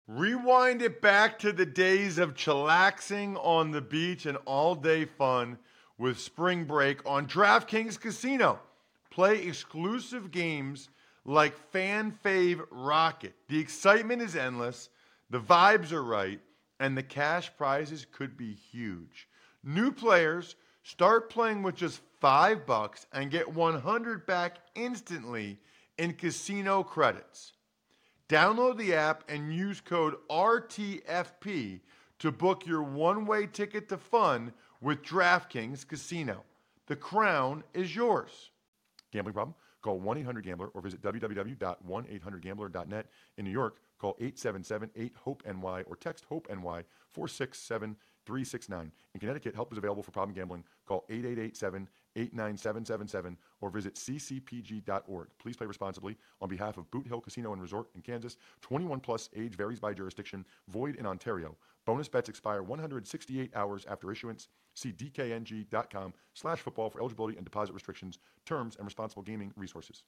Rewind it back to the days of chillaxing on the beach and all-day fun with Spring Break on DraftKings Casino. Play exclusive games like Fan Fave Rocket. The excitement is endless, the vibes are right, and the cash prizes could be huge. New players start playing with just $5 and get $100 back instantly in casino credits. Download the app and use code RTFP to book your one-way ticket to fun with DraftKings Casino. The crown is yours. Gambling problem? Call 1-800-GAMBLER or visit www.1800gambler.net. In New York, call 877-8-HOPE-NY or text HOPE-NY 467-369. In Connecticut, help is available for problem gambling. Call 888-7-897-7777 or visit ccpg.org. Please play responsibly. On behalf of Boot Hill Casino and Resort in Kansas, 21 plus, age varies by jurisdiction, void in Ontario. Bonus bets expire 168 hours after issuance. See dkng.com/football for eligibility and deposit restrictions, terms, and responsible gaming resources.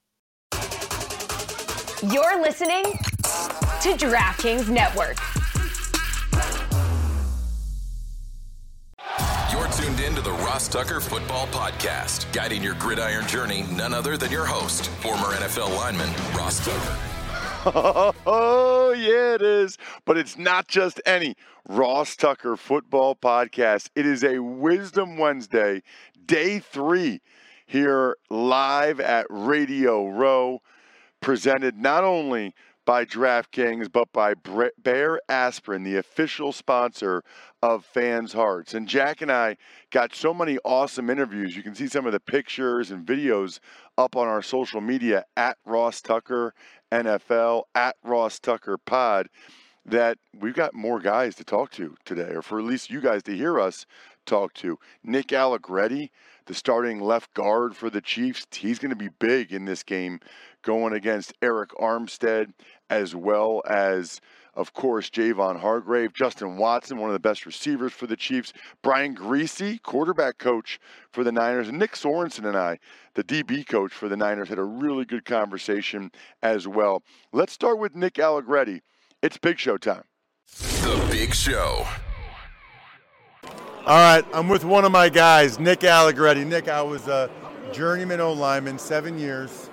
You're listening to DraftKings Network. You're tuned in to the Ross Tucker Football Podcast, guiding your gridiron journey, none other than your host, former NFL lineman, Ross Tucker. Oh, yeah, it is. But it's not just any Ross Tucker Football Podcast. It is a Wisdom Wednesday, day 3, here live at Radio Row, presented not only by DraftKings, but by Bayer Aspirin, the official sponsor of Fans Hearts. And Jack and I got so many awesome interviews. You can see some of the pictures and videos up on our social media at Ross Tucker NFL, at Ross Tucker Pod, that we've got more guys to talk to today, or for at least you guys to hear us talk to. Nick Allegretti, the starting left guard for the Chiefs, he's going to be big in this game going against Eric Armstead, as well as, of course, Javon Hargrave, Justin Watson, one of the best receivers for the Chiefs, Brian Griese, quarterback coach for the Niners, and Nick Sorensen and I, the DB coach for the Niners, had a really good conversation as well. Let's start with Nick Allegretti. It's Big Show time. The Big Show. All right, I'm with one of my guys, Nick Allegretti. Nick, I was a journeyman O-lineman, 7 years.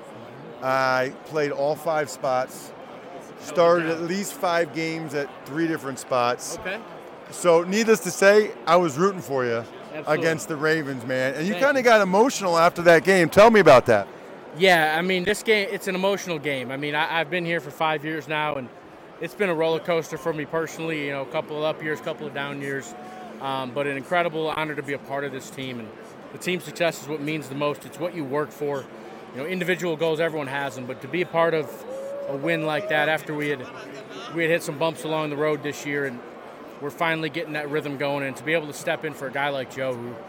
I played all 5 spots. Started at least 5 games at 3 different spots. Okay. So needless to say, I was rooting for you against the Ravens, man. And you kind of got emotional after that game. Tell me about that. Yeah, I mean, this game, it's an emotional game. I mean, I've been here for 5 years now, and it's been a roller coaster for me personally, you know, a couple of up years, a couple of down years. But an incredible honor to be a part of this team. And the team success is what means the most. It's what you work for. You know, individual goals, everyone has them. But to be a part of a win like that after we had hit some bumps along the road this year, and we're finally getting that rhythm going, and to be able to step in for a guy like Joe, who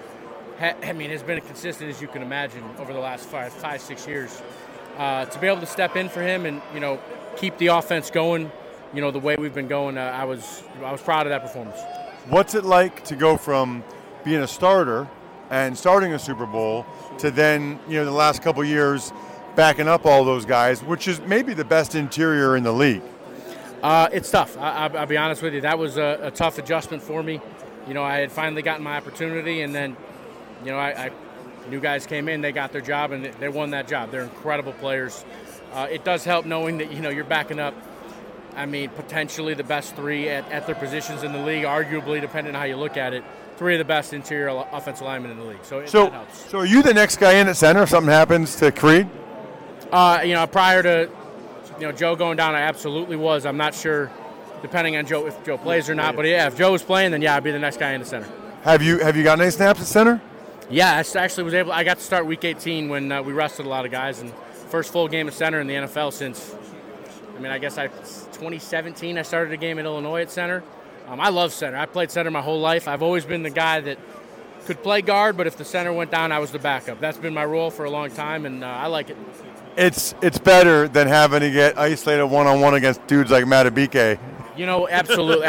has been as consistent as you can imagine over the last 5-6 years, to be able to step in for him and, you know, keep the offense going, you know, the way we've been going, I was proud of that performance. What's it like to go from being a starter and starting a Super Bowl to then, you know, the last couple of years backing up all those guys, which is maybe the best interior in the league? It's tough. I'll be honest with you. That was a tough adjustment for me. You know, I had finally gotten my opportunity, and then, you know, new guys came in, they got their job, and they won that job. They're incredible players. It does help knowing that, you know, you're backing up, I mean, potentially the best 3 at their positions in the league, arguably, depending on how you look at it, 3 of the best interior offensive linemen in the league. So that helps. So are you the next guy in at center if something happens to Creed? You know, prior to, you know, Joe going down, I absolutely was. I'm not sure, depending on Joe, if Joe plays or not. But yeah, if Joe was playing, then yeah, I'd be the next guy in the center. Have you gotten any snaps at center? Yeah, I actually was able. I got to start Week 18 when we rested a lot of guys, and first full game of center in the NFL since. I mean, I guess 2017 I started a game at Illinois at center. I love center. I played center my whole life. I've always been the guy that could play guard, but if the center went down, I was the backup. That's been my role for a long time, and I like it. It's better than having to get isolated one-on-one against dudes like Matabike. You know, absolutely.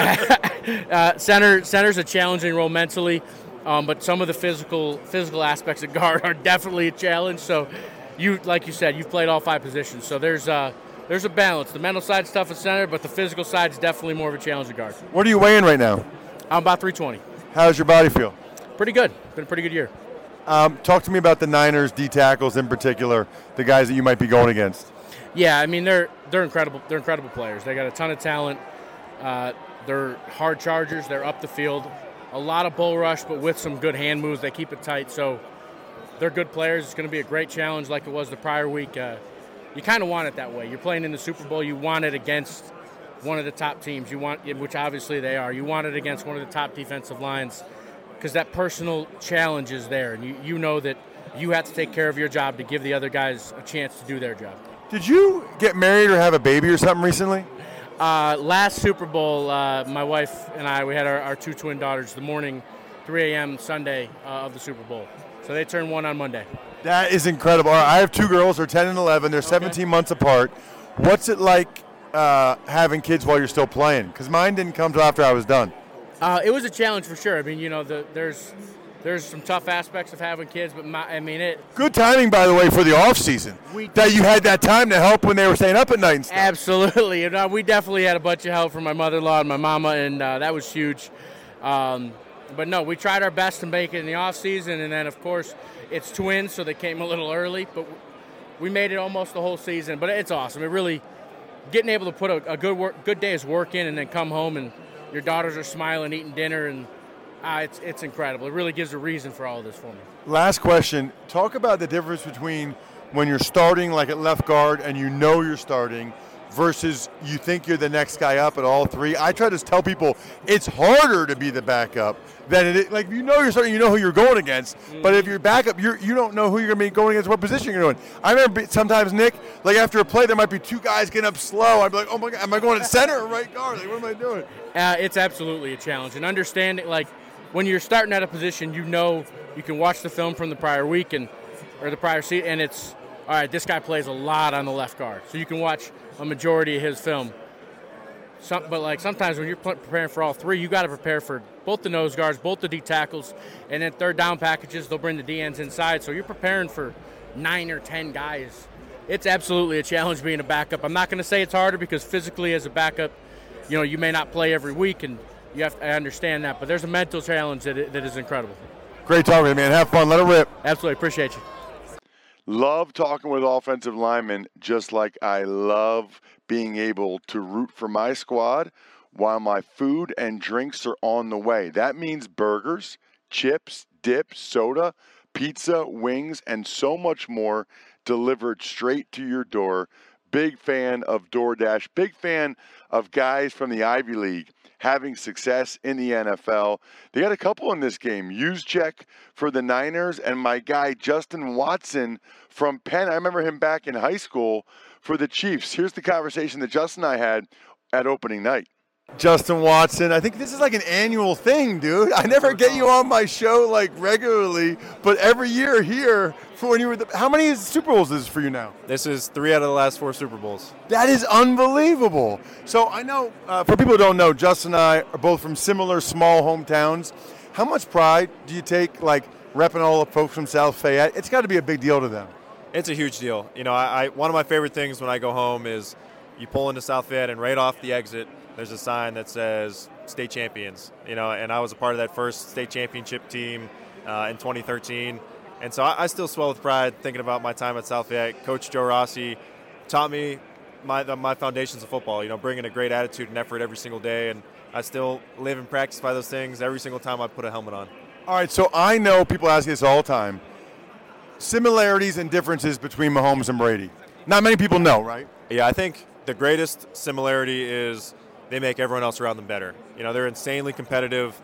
Center's a challenging role mentally, but some of the physical aspects of guard are definitely a challenge. So, like you said, you've played all 5 positions. So there's there's a balance. The mental side's tough at center, but the physical side's definitely more of a challenge at guard. What are you weighing right now? I'm about 320. How's your body feel? Pretty good. Been a pretty good year. Talk to me about the Niners D tackles in particular, the guys that you might be going against. Yeah, I mean they're incredible. They're incredible players. They got a ton of talent. They're hard chargers. They're up the field. A lot of bull rush, but with some good hand moves. They keep it tight. So they're good players. It's going to be a great challenge like it was the prior week. You kind of want it that way. You're playing in the Super Bowl. You want it against one of the top teams. You want, which obviously they are. You want it against one of the top defensive lines because that personal challenge is there. And you know that you have to take care of your job to give the other guys a chance to do their job. Did you get married or have a baby or something recently? Last Super Bowl, my wife and I, we had our two twin daughters the morning, 3 a.m. Sunday of the Super Bowl. So they turned 1 on Monday. That is incredible. All right, I have two girls. They're 10 and 11. They're 17 months apart. What's it like having kids while you're still playing? Because mine didn't come till after I was done. It was a challenge for sure. I mean, there's some tough aspects of having kids, but Good timing, by the way, for the off season. That you had that time to help when they were staying up at night and stuff. Absolutely. We definitely had a bunch of help from my mother-in-law and my mama, and that was huge. But no, we tried our best to make it in the off season, and then of course it's twins, so they came a little early, but we made it almost the whole season. But it's awesome. It really getting able to put a good day's work in, and then come home and your daughters are smiling, eating dinner, and it's incredible. It really gives a reason for all of this for me. Last question. Talk about the difference between when you're starting like at left guard and you know you're starting versus you think you're the next guy up at all three. I try to tell people it's harder to be the backup than it is. Like, if you know you're starting, you know who you're going against. Mm-hmm. But if you're backup, you don't know who you're going to be going against, what position you're doing. I remember sometimes, Nick, like after a play, there might be two guys getting up slow. I'd be like, oh my God, am I going at center or right guard? Like, what am I doing? It's absolutely a challenge. And understanding, like, when you're starting at a position, you know you can watch the film from the prior week or the prior season, and it's, all right, this guy plays a lot on the left guard. So you can watch a majority of his film. But like sometimes when you're preparing for all three, you got to prepare for both the nose guards, both the D tackles, and then third down packages. They'll bring the D ends inside. So you're preparing for 9 or 10 guys. It's absolutely a challenge being a backup. I'm not going to say it's harder because physically as a backup, you may not play every week, and I understand that. But there's a mental challenge that is incredible. Great talking with you, man. Have fun. Let it rip. Absolutely. Appreciate you. Love talking with offensive linemen, just like I love being able to root for my squad while my food and drinks are on the way. That means burgers, chips, dip, soda, pizza, wings, and so much more delivered straight to your door. Big fan of DoorDash. Big fan of guys from the Ivy League having success in the NFL. They got a couple in this game. Juszczyk for the Niners and my guy Justin Watson from Penn. I remember him back in high school for the Chiefs. Here's the conversation that Justin and I had at opening night. Justin Watson, I think this is like an annual thing, dude. I never get you on my show like regularly, but every year here for when you were how many Super Bowls is this for you now? This is 3 out of the last 4 Super Bowls. That is unbelievable. So I know, for people who don't know, Justin and I are both from similar small hometowns. How much pride do you take, like, repping all the folks from South Fayette? It's got to be a big deal to them. It's a huge deal. I one of my favorite things when I go home is you pull into South Fayette and right off the exit, there's a sign that says state champions, and I was a part of that first state championship team in 2013. And so I still swell with pride thinking about my time at South Fayette. Coach Joe Rossi taught me my foundations of football, bringing a great attitude and effort every single day. And I still live and practice by those things every single time I put a helmet on. All right, so I know people ask this all the time. Similarities and differences between Mahomes and Brady. Not many people know, right? Yeah, I think the greatest similarity is they make everyone else around them better. They're insanely competitive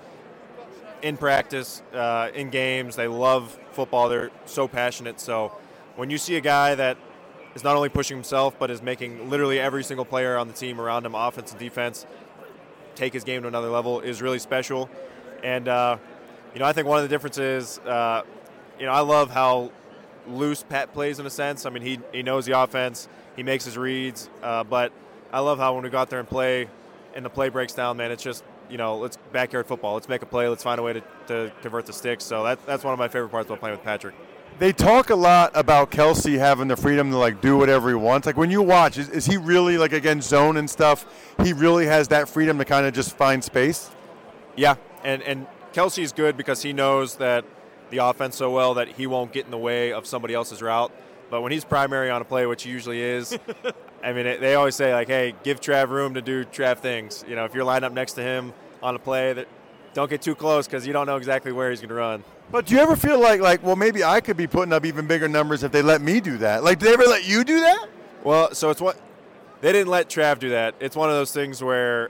in practice, in games. They love football. They're so passionate. So when you see a guy that is not only pushing himself, but is making literally every single player on the team around him, offense and defense, take his game to another level is really special. And, I think one of the differences, I love how loose Pat plays in a sense. I mean, he knows the offense. He makes his reads. But I love how when we go out there and play, and the play breaks down, man, it's just, let's backyard football. Let's make a play. Let's find a way to convert the sticks. So that's one of my favorite parts about playing with Patrick. They talk a lot about Kelce having the freedom to, like, do whatever he wants. Like, when you watch, is he really, like, against zone and stuff, he really has that freedom to kind of just find space? Yeah, and Kelce's good because he knows that the offense so well that he won't get in the way of somebody else's route. But when he's primary on a play, which he usually is, I mean, they always say, like, hey, give Trav room to do Trav things. You know, if you're lined up next to him on a play, don't get too close because you don't know exactly where he's going to run. But do you ever feel like, well, maybe I could be putting up even bigger numbers if they let me do that? Like, do they ever let you do that? Well, so they didn't let Trav do that. It's one of those things where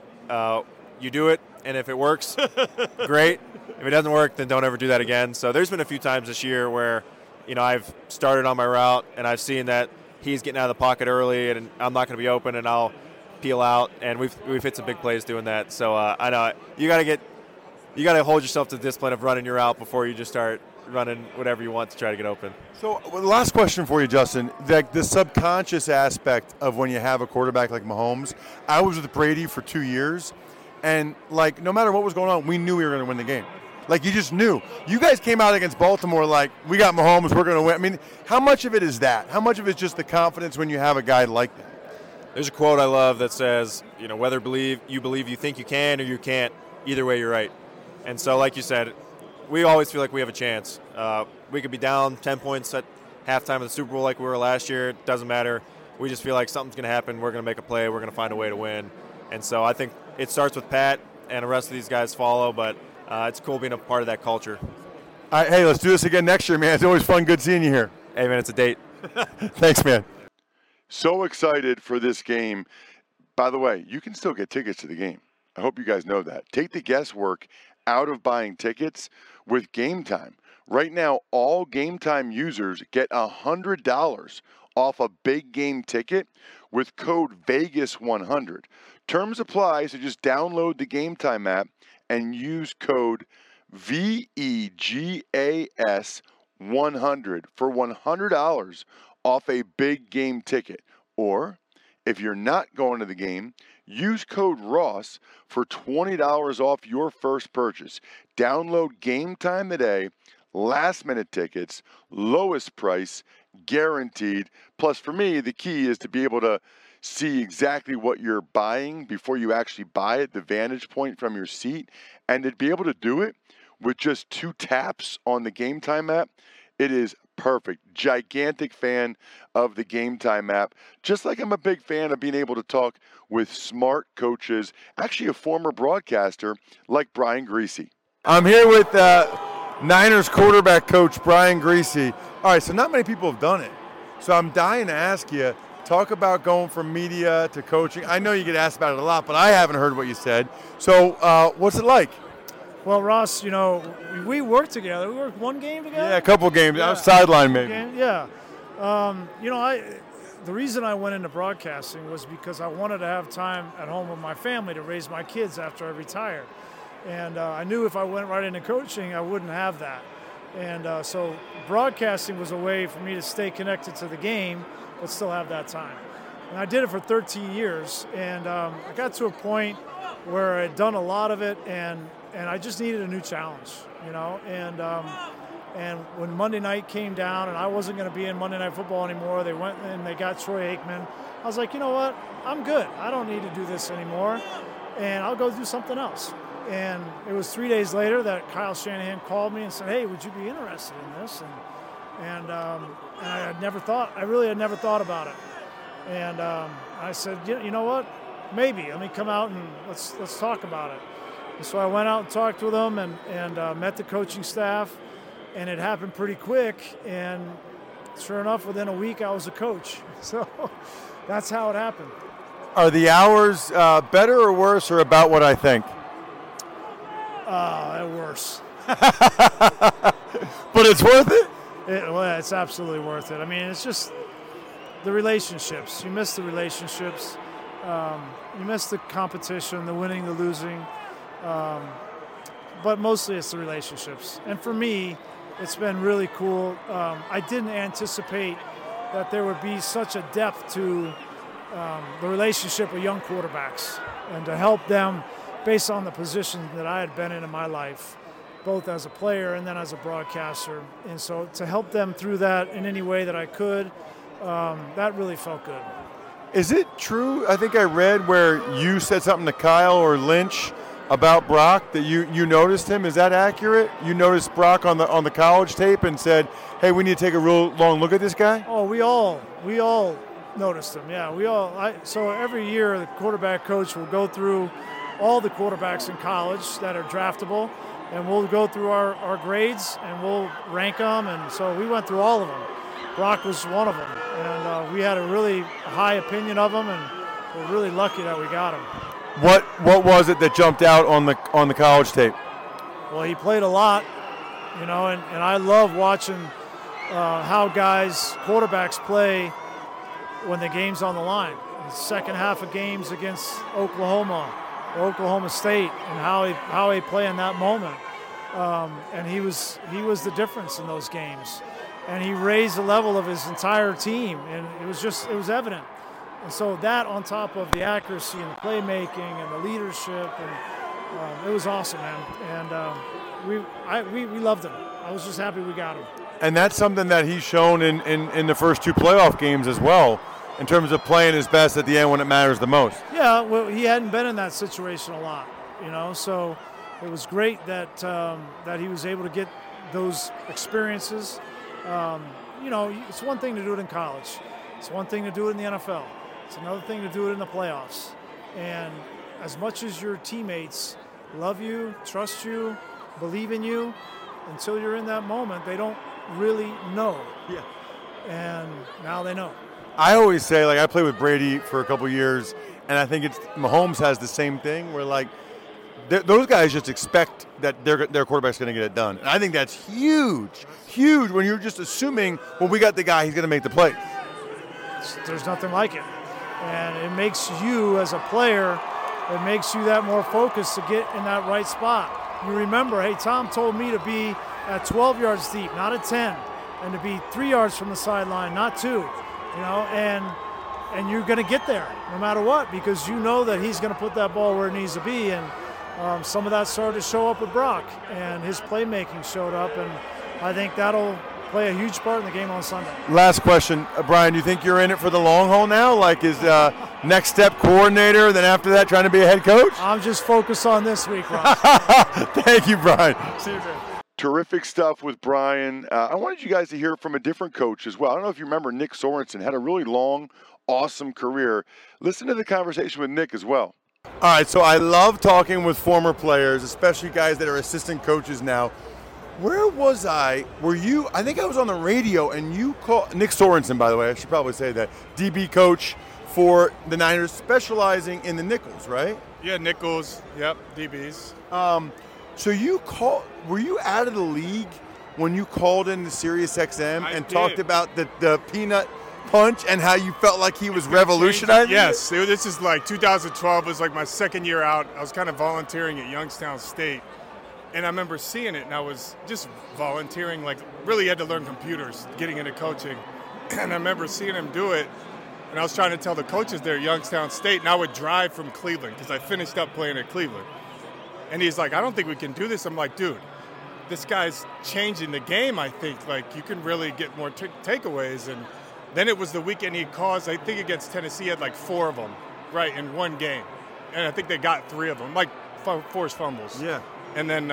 you do it, and if it works, great. If it doesn't work, then don't ever do that again. So there's been a few times this year where, you know, I've started on my route, and I've seen that he's getting out of the pocket early, and I'm not going to be open, and I'll peel out, and we've hit some big plays doing that. So I know you got to hold yourself to the discipline of running your route before you just start running whatever you want to try to get open. So the last question for you, Justin, like the subconscious aspect of when you have a quarterback like Mahomes. I was with Brady for 2 years, and like no matter what was going on, we knew we were going to win the game. Like, you just knew. You guys came out against Baltimore like, we got Mahomes, we're going to win. I mean, how much of it is that? How much of it is just the confidence when you have a guy like that? There's a quote I love that says, you know, whether you believe you think you can or you can't, either way you're right. And so, like you said, we always feel like we have a chance. We could be down 10 points at halftime of the Super Bowl like we were last year. It doesn't matter. We just feel like something's going to happen. We're going to make a play. We're going to find a way to win. And so I think it starts with Pat, and the rest of these guys follow, but it's cool being a part of that culture. All right, hey, let's do this again next year, man. It's always fun. Good seeing you here. Hey, man, it's a date. Thanks, man. So excited for this game. By the way, you can still get tickets to the game. I hope you guys know that. Take the guesswork out of buying tickets with Game Time. Right now, all Game Time users get $100 off a big game ticket with code VEGAS100. Terms apply, so just download the Game Time app and use code VEGAS100 for $100 off a big game ticket. Or if you're not going to the game, use code Ross for $20 off your first purchase. Download Game Time today. Last minute tickets, lowest price, guaranteed. Plus, for me, the key is to be able to see exactly what you're buying before you actually buy it, the vantage point from your seat, and to be able to do it with just 2 taps on the Game Time app. It is perfect. Gigantic fan of the Game Time app. Just like I'm a big fan of being able to talk with smart coaches, actually a former broadcaster like Brian Griese. I'm here with Niners quarterback coach Brian Griese. All right, so not many people have done it. So I'm dying to ask you, talk about going from media to coaching. I know you get asked about it a lot, but I haven't heard what you said. So what's it like? Well, Ross, you know, we worked together. We worked one game together? Yeah, a couple games. I was sideline maybe. Yeah. You know, the reason I went into broadcasting was because I wanted to have time at home with my family to raise my kids after I retired. And I knew if I went right into coaching, I wouldn't have that. And so broadcasting was a way for me to stay connected to the game, but still have that time. And I did it for 13 years. And I got to a point where I'd done a lot of it, and I just needed a new challenge, you know. And when Monday night came down and I wasn't going to be in Monday Night Football anymore, they went and they got Troy Aikman. I was like, you know what? I'm good. I don't need to do this anymore, and I'll go do something else. And it was 3 days later that Kyle Shanahan called me and said, hey, would you be interested in this? And I had never thought, I really had never thought about it. And I said, you know what? Maybe. Let me come out and let's talk about it. And so I went out and talked with them and met the coaching staff, and it happened pretty quick. And sure enough, within a week, I was a coach. So that's how it happened. Are the hours better or worse, or about what I think? Worse. But it's worth it? Well, it's absolutely worth it. I mean, it's just the relationships. You miss the relationships. You miss the competition, the winning, the losing. But mostly it's the relationships. And for me, it's been really cool. I didn't anticipate that there would be such a depth to the relationship with young quarterbacks, and to help them based on the position that I had been in my life. both as a player and then as a broadcaster. And so to help them through that in any way that I could, that really felt good. Is it true? I think I read where you said something to Kyle or Lynch about Brock that you noticed him. Is that accurate? You noticed Brock on the college tape and said, "Hey, we need to take a real long look at this guy"? Oh, we all noticed him. Yeah, so every year the quarterback coach will go through all the quarterbacks in college that are draftable, and we'll go through our grades and we'll rank them. And so we went through all of them. Brock was one of them, and we had a really high opinion of him, and we're really lucky that we got him. What was it that jumped out on the college tape? Well, he played a lot, and I love watching how quarterbacks play when the game's on the line. The second half of games against Oklahoma or Oklahoma State, and how they play in that moment. And he was the difference in those games. And he raised the level of his entire team, and it was evident. And so that, on top of the accuracy and the playmaking and the leadership, and it was awesome, man. And we loved him. I was just happy we got him. And that's something that he's shown in the first 2 playoff games as well, in terms of playing his best at the end when it matters the most. Yeah, well, he hadn't been in that situation a lot, so it was great that he was able to get those experiences. It's one thing to do it in college. It's one thing to do it in the NFL. It's another thing to do it in the playoffs. And as much as your teammates love you, trust you, believe in you, until you're in that moment, they don't really know. Yeah. And now they know. I always say, I played with Brady for a couple years, and I think Mahomes has the same thing where, those guys just expect that their quarterback's going to get it done. And I think that's huge when you're just assuming, well, we got the guy, he's going to make the play. There's nothing like it. And it makes you, as a player, it makes you that more focused to get in that right spot. You remember, hey, Tom told me to be at 12 yards deep, not at 10, and to be 3 yards from the sideline, not 2, and you're going to get there no matter what, because you know that he's going to put that ball where it needs to be. And some of that started to show up with Brock, and his playmaking showed up, and I think that'll play a huge part in the game on Sunday. Last question, Brian, do you think you're in it for the long haul now? Is next step coordinator, then after that trying to be a head coach? I'm just focused on this week, Ross. Thank you, Brian. See you, man. Terrific stuff with Brian. I wanted you guys to hear from a different coach as well. I don't know if you remember, Nick Sorensen had a really long, awesome career. Listen to the conversation with Nick as well. All right, so I love talking with former players, especially guys that are assistant coaches now. Where was I? Were you? I think I was on the radio, and you called Nick Sorensen, by the way. I should probably say that. DB coach for the Niners, specializing in the nickels, right? Yeah, nickels. Yep, DBs. So were you out of the league when you called in the Sirius XM and talked about the peanut punch and how you felt like he was revolutionizing? Yes, this is 2012 was my second year out. I was kind of volunteering at Youngstown State, and I remember seeing it, and I was just volunteering, really had to learn computers, getting into coaching, and I remember seeing him do it, and I was trying to tell the coaches there at Youngstown State, and I would drive from Cleveland because I finished up playing at Cleveland. And he's like, I don't think we can do this. I'm like, dude, this guy's changing the game, I think. You can really get more takeaways. And then it was the weekend he caused, I think against Tennessee, he had 4 of them, right, in one game. And I think they got 3 of them, forced fumbles. Yeah. And then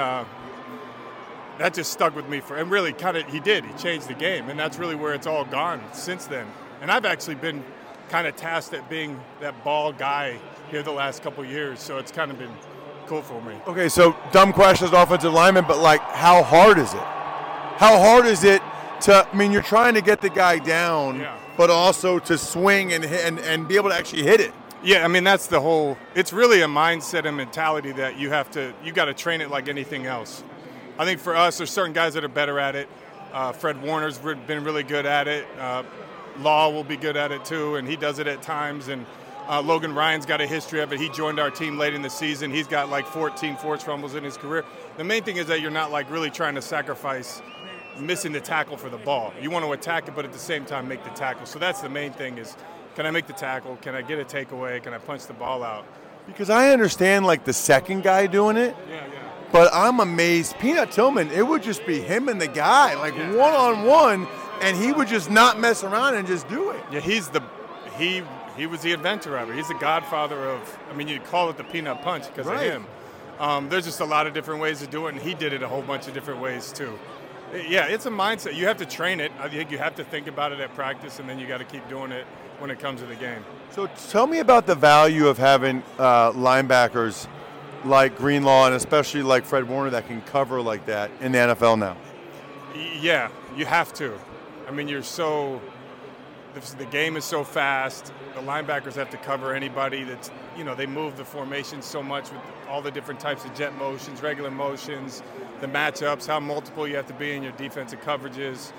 that just stuck with me and really he changed the game. And that's really where it's all gone since then. And I've actually been kind of tasked at being that ball guy here the last couple of years. So it's kind of been cool for me. Okay, so dumb question as offensive lineman, but how hard is it? How hard is it you're trying to get the guy down, but also to swing and be able to actually hit it. Yeah, that's the whole, it's really a mindset and mentality that you got to train it like anything else. I think for us, there's certain guys that are better at it. Fred Warner's been really good at it. Law will be good at it too, and he does it at times, and Logan Ryan's got a history of it. He joined our team late in the season. He's got 14 forced fumbles in his career. The main thing is that you're not really trying to sacrifice missing the tackle for the ball. You want to attack it, but at the same time make the tackle. So that's the main thing is, can I make the tackle? Can I get a takeaway? Can I punch the ball out? Because I understand the second guy doing it. Yeah. But I'm amazed. Peanut Tillman, it would just be him and the guy, like one-on-one, and he would just not mess around and just do it. Yeah, he was the inventor of it. He's the godfather of, I mean, you call it the peanut punch because of him. There's just a lot of different ways to do it, and he did it a whole bunch of different ways too. Yeah, it's a mindset. You have to train it. I think you have to think about it at practice, and then you got to keep doing it when it comes to the game. So tell me about the value of having linebackers like Greenlaw and especially like Fred Warner that can cover like that in the NFL now. Yeah, you have to. I mean, the game is so fast. The linebackers have to cover anybody that's, they move the formation so much with all the different types of jet motions, regular motions, the matchups, how multiple you have to be in your defensive coverages.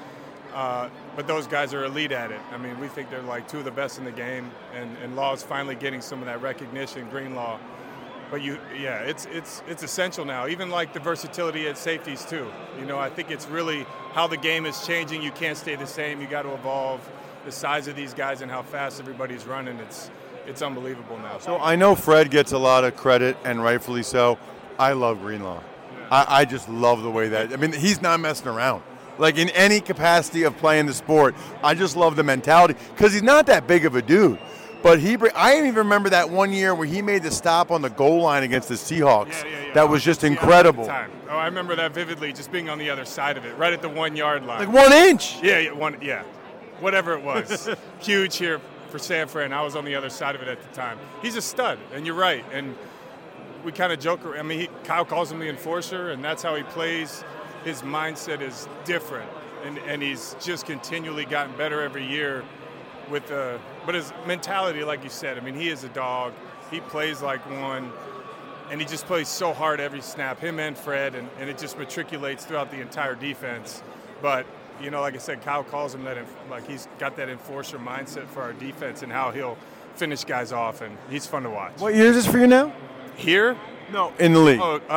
But those guys are elite at it. I mean, we think they're like two of the best in the game, and Law's finally getting some of that recognition, Greenlaw. But it's essential now. Even like the versatility at safeties too. I think it's really how the game is changing. You can't stay the same. You got to evolve. The size of these guys and how fast everybody's running, it's unbelievable now. So I know Fred gets a lot of credit, and rightfully so. I love Greenlaw. I just love the way he's not messing around. Like in any capacity of playing the sport, I just love the mentality because he's not that big of a dude. But I even remember that one year where he made the stop on the goal line against the Seahawks. Yeah. That was just incredible. Oh, I remember that vividly, just being on the other side of it, right at the 1 yard line. Like 1 inch. Yeah. Whatever it was. Huge here for San Fran. I was on the other side of it at the time. He's a stud, and you're right. And we kind of joke. I mean, Kyle calls him the enforcer, and that's how he plays. His mindset is different, and he's just continually gotten better every year. But his mentality, like you said, I mean, he is a dog. He plays like one, and he just plays so hard every snap, him and Fred, and it just matriculates throughout the entire defense. But like I said, Kyle calls him that, like he's got that enforcer mindset for our defense and how he'll finish guys off, and he's fun to watch. What year is this for you now? Here? No, in the league.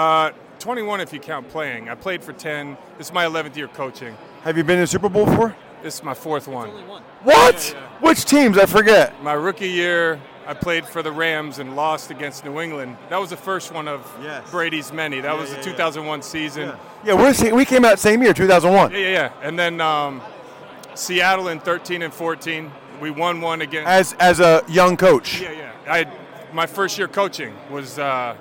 21 if you count playing. I played for 10. This is my 11th year coaching. Have you been in the Super Bowl before? This is my 4th one. What? Yeah. Which teams? I forget. My rookie year, I played for the Rams and lost against New England. That was the first one of Brady's many. That was the 2001 season. Yeah, we came out same year, 2001. Yeah. And then Seattle in 13 and 14. We won one against. As a young coach. Yeah. My first year coaching was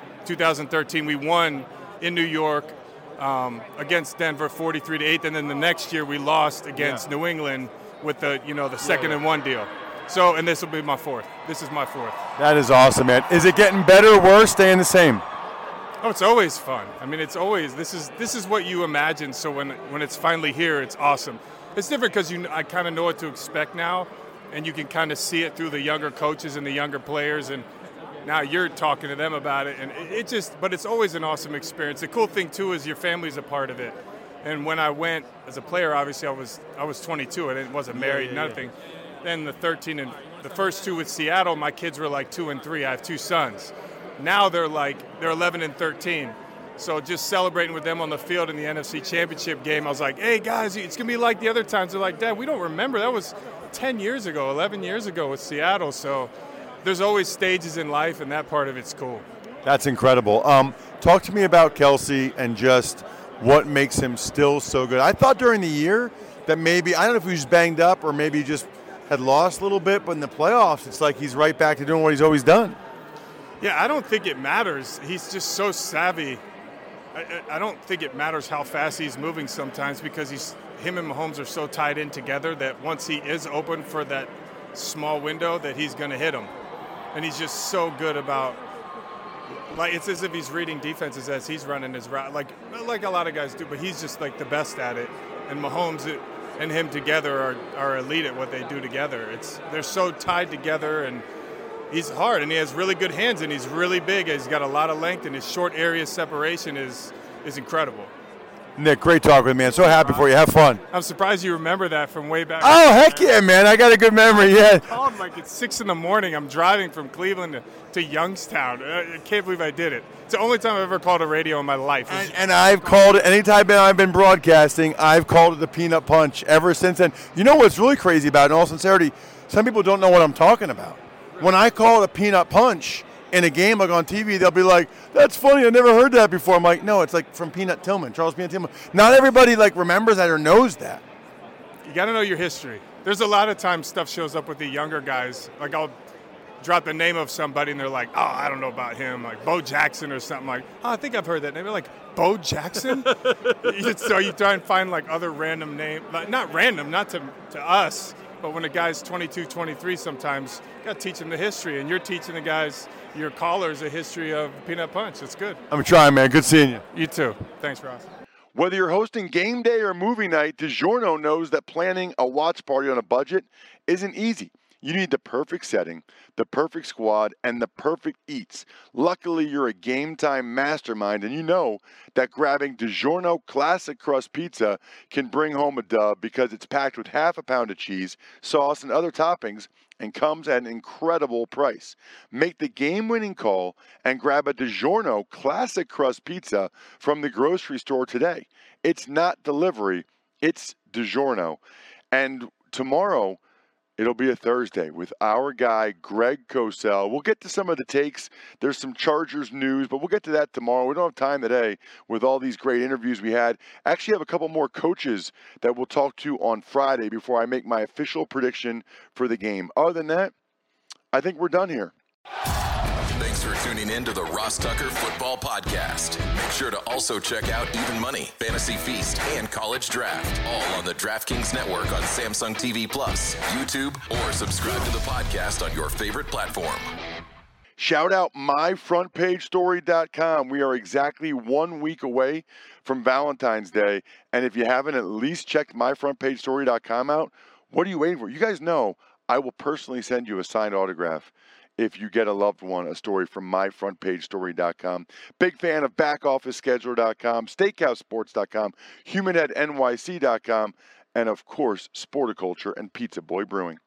2013. We won in New York against Denver 43-8, and then the next year we lost against New England with the second and 1 deal. So, and this will be my 4th. This is my 4th. That is awesome, man. Is it getting better or worse, staying the same? Oh, it's always fun. I mean, it's always, this is what you imagine. So when it's finally here, it's awesome. It's different because I kind of know what to expect now, and you can kind of see it through the younger coaches and the younger players, and now you're talking to them about it, and but it's always an awesome experience. The cool thing too is your family's a part of it. And when I went as a player, obviously I was 22 and I wasn't married, nothing. Then the 13 and the first 2 with Seattle, my kids were like 2 and 3. I have 2 sons. Now they're 11 and 13. So just celebrating with them on the field in the NFC Championship game, I was like, hey guys, it's gonna be like the other times. They're like, Dad, we don't remember. That was 10 years ago, 11 years ago with Seattle. So there's always stages in life, and that part of it's cool. That's incredible. Talk to me about Kelce and just what makes him still so good. I thought during the year that maybe, I don't know if he was banged up or maybe just had lost a little bit, but in the playoffs, it's like he's right back to doing what he's always done. Yeah, I don't think it matters. He's just so savvy. I don't think it matters how fast he's moving sometimes because him and Mahomes are so tied in together that once he is open for that small window that he's going to hit him. And he's just so good about, like, it's as if he's reading defenses as he's running his route, like a lot of guys do, but he's just like the best at it. And Mahomes and him together are elite at what they do together. They're so tied together, and he's hard, and he has really good hands, and he's really big. He's got a lot of length, and his short area separation is incredible. Nick, great talk with me, man. So happy for you. Have fun. I'm surprised you remember that from way back. Oh, heck yeah, man. I got a good memory, yeah. I called like at 6 in the morning. I'm driving from Cleveland to Youngstown. I can't believe I did it. It's the only time I've ever called a radio in my life. And I've called it, anytime I've been broadcasting, I've called it the Peanut Punch ever since then. You know what's really crazy about it, in all sincerity, some people don't know what I'm talking about. When I call it a Peanut Punch, in a game, like on TV, they'll be like, "That's funny. I never heard that before." I'm like, "No, it's like from Peanut Tillman, Charles Peanut Tillman." Not everybody like remembers that or knows that. You got to know your history. There's a lot of times stuff shows up with the younger guys. Like I'll drop the name of somebody and they're like, "Oh, I don't know about him." Like Bo Jackson or something. Like, "Oh, I think I've heard that name." They're like, "Bo Jackson?" So you try and find like other random name, like, not random, not to us, but when a guy's 22, 23, sometimes you got to teach them the history, and you're teaching the guys, your callers, a history of Peanut Punch. It's good. I'm trying, man. Good seeing you. You too. Thanks, Ross. Whether you're hosting game day or movie night, DiGiorno knows that planning a watch party on a budget isn't easy. You need the perfect setting, the perfect squad, and the perfect eats. Luckily, you're a Game Time mastermind, and you know that grabbing DiGiorno Classic Crust Pizza can bring home a dub because it's packed with half a pound of cheese, sauce, and other toppings, and comes at an incredible price. Make the game-winning call and grab a DiGiorno Classic Crust Pizza from the grocery store today. It's not delivery, it's DiGiorno. And tomorrow, it'll be a Thursday with our guy, Greg Cosell. We'll get to some of the takes. There's some Chargers news, but we'll get to that tomorrow. We don't have time today with all these great interviews we had. Actually have a couple more coaches that we'll talk to on Friday before I make my official prediction for the game. Other than that, I think we're done here. Thanks for tuning in to the Ross Tucker Football Podcast. Make sure to also check out Even Money, Fantasy Feast, and College Draft, all on the DraftKings Network on Samsung TV Plus, YouTube, or subscribe to the podcast on your favorite platform. Shout out myfrontpagestory.com. We are exactly 1 week away from Valentine's Day, and if you haven't at least checked myfrontpagestory.com out, what are you waiting for? You guys know I will personally send you a signed autograph if you get a loved one a story from myfrontpagestory.com. Big fan of backofficescheduler.com, steakhousesports.com, humanheadnyc.com, and of course, Sporticulture and Pizza Boy Brewing.